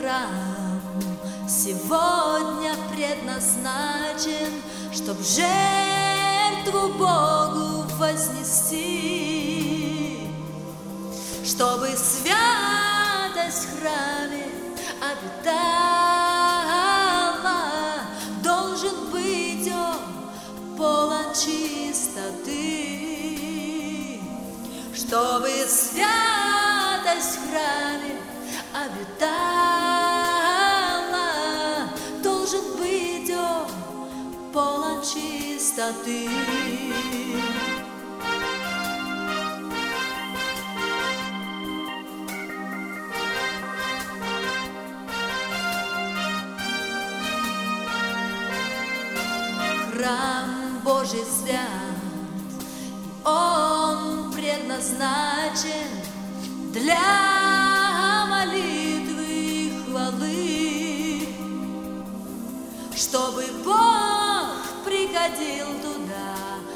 храм сегодня предназначен, чтоб жертву Богу вознести, чтобы святость в храме обитала. Должен быть он полон чистоты, чтобы святость в храме обитала. Должен быть он полон чистоты. Храм Божий свят, и он предназначен для молитвы и хвалы, чтобы Бог приходил туда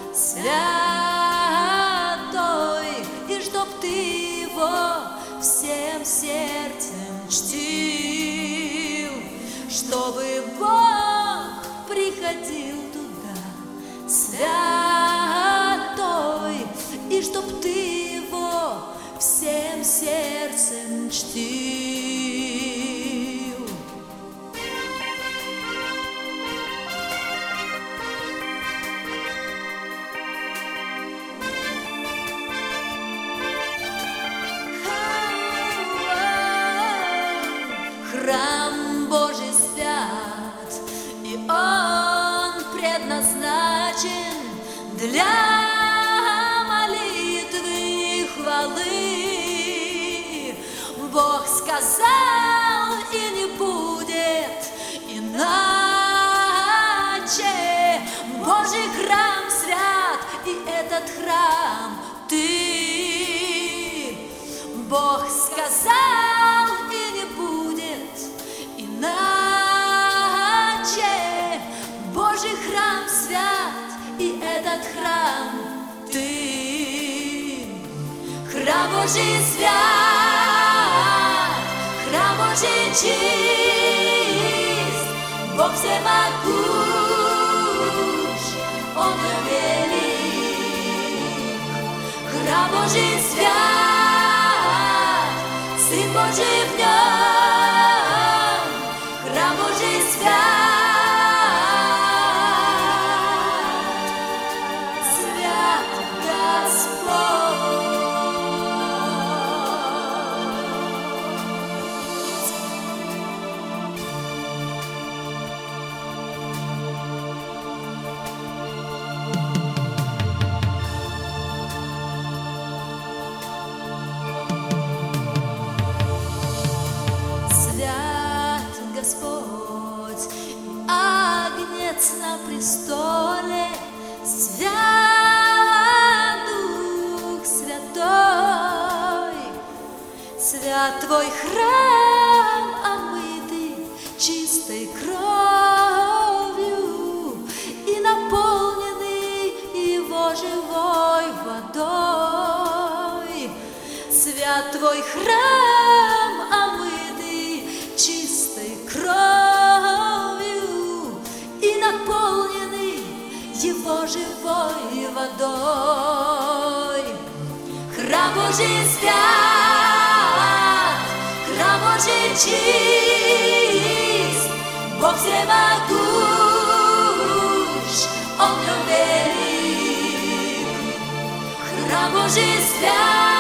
святой, и чтоб ты его всем сердцем чтил, чтобы Бог приходил святой, и чтоб ты его всем сердцем чтил. Храм Божий свят, и он предназначен для молитвы и хвалы. Бог сказал, и не будет иначе. Божий храм свят, и этот храм ты. Бог сказал, и не будет иначе. Божий храм свят, и этот храм ты. Храм Божий свят, храм Божий чист, Бог всемогущ, Он велик. Храм Божий свят, Сын Божий в нем. Храм Божий свят, Господь, Агнец на престоле, свят Дух Святой. Свят Твой храм, омытый чистой кровью и наполненный Его живой водой. Свят Твой храм, омытый чистой кровью и наполненный Его живой водой. Храм Божий свят, храм Божий чист, Бог всемогущ, Он велик. Храм Божий свят,